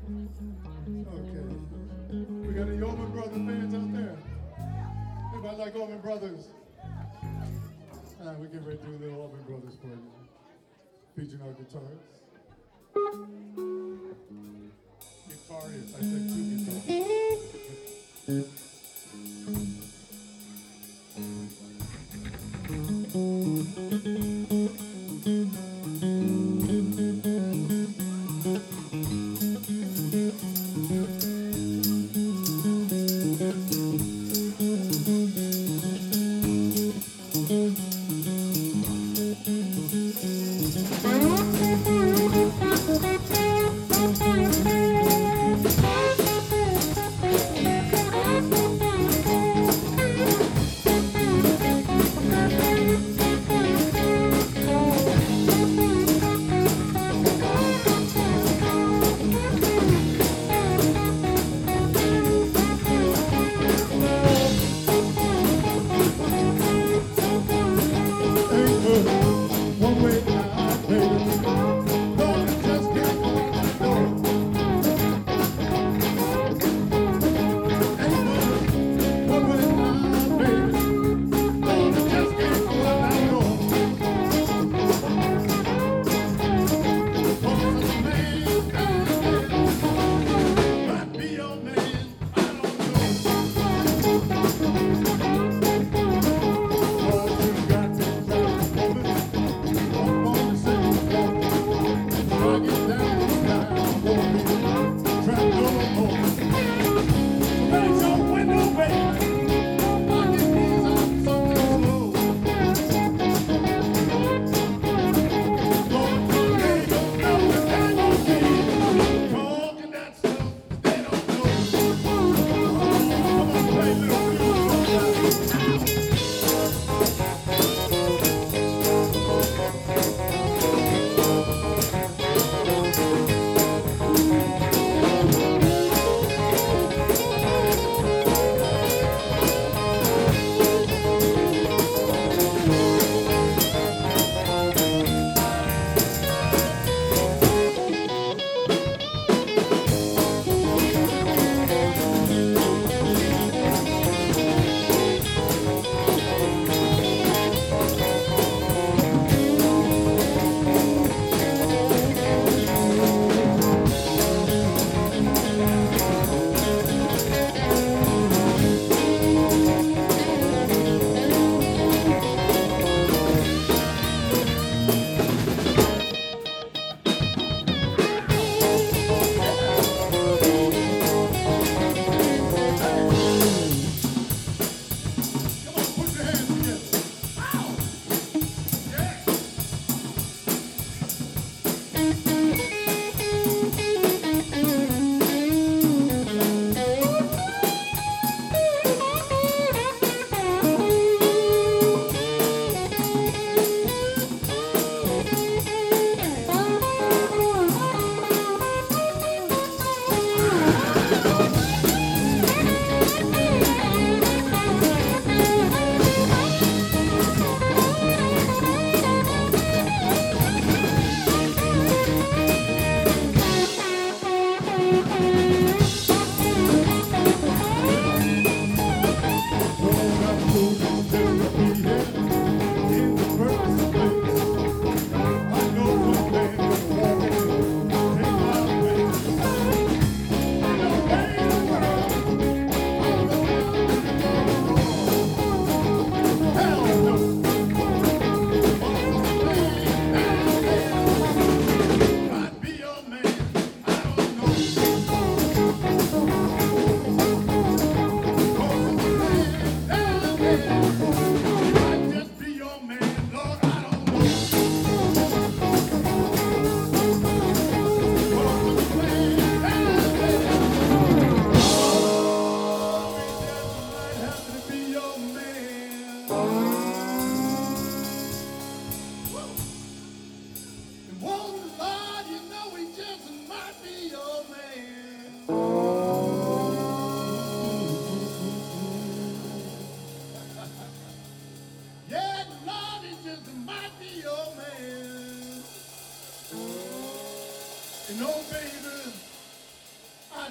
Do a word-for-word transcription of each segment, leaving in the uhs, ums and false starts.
Okay. We got any Allman Brothers fans out there? Anybody like Allman Brothers? All right, we get ready to do a little Allman Brothers for you. Featuring our guitarists. Guitarists, I said two guitars.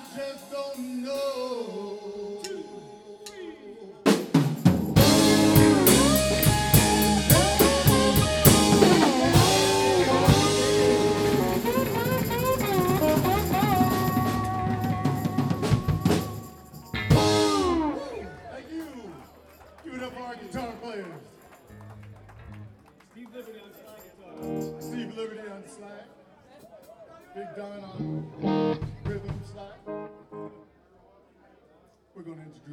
just don't know. Thank you. Give it up for our guitar players. Steve Liberty on slide guitar. Steve Liberty on slide. Big Don on rhythm slide. We're going to introduce